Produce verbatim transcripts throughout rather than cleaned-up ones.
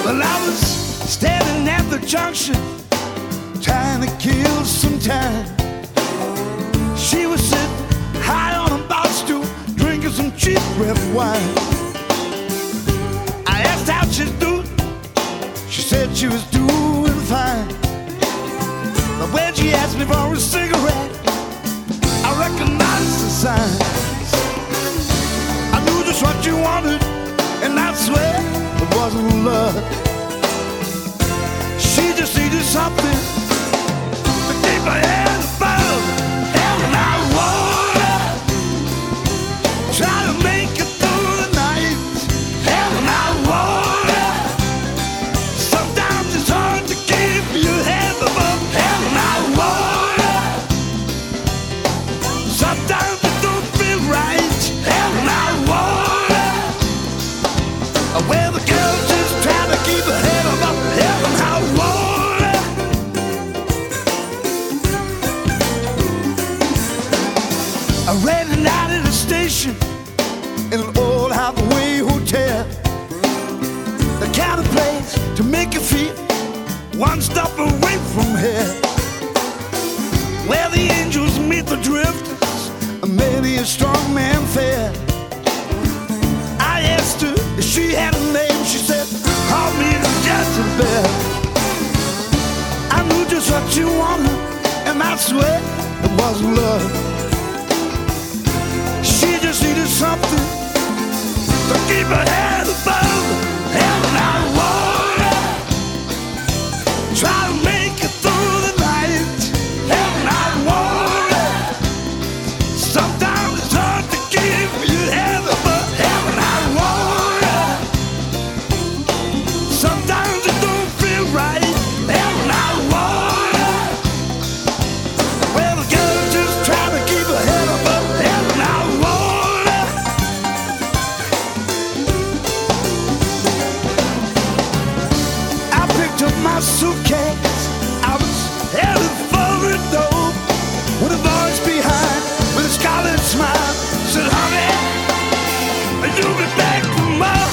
Well, I was standing at the junction, trying to kill some time. She was sitting high on a bar stool, drinking some cheap red wine. I asked how she's doing. She said she was doing fine. But when she asked me for a cigarette, I recognized the signs. I knew just what you wanted, and I swear it wasn't love. She just needed something to keep her head above. And I wanna try to make it through the night. And I wanna, sometimes it's hard to keep your head above. And I wanna, sometimes it don't feel right. And I wanna, well, the girl just trying to keep her head above. And I wanna, I ran it out at the station in an old Hathaway hotel, the kind of place to make you feel one stop away from here, where the angels meet the drifters and many a strong man fare. I asked her if she had a name. She said, call me Jezebel. I knew just what you wanted, and I swear it wasn't love. She just needed something to keep her head above. And I wanna try to make it through the night. And I wanna, sometimes it's hard to keep your head above. And I wanna, sometimes it don't feel right. And I wanna, well, the girl just trying to keep her head above. And I wanna, I picked up my suitcase. I was headed for the door when a voice behind with a scarlet smile said, honey, you'll be back tomorrow.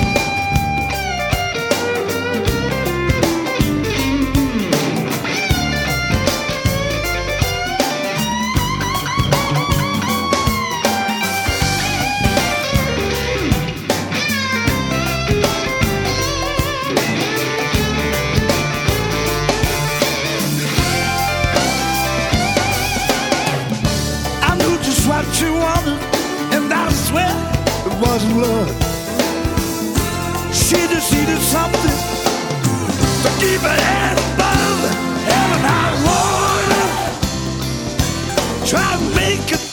I knew just what you wanted, and I swear it wasn't love. She just needed something to keep her head above. And I wanna try to make it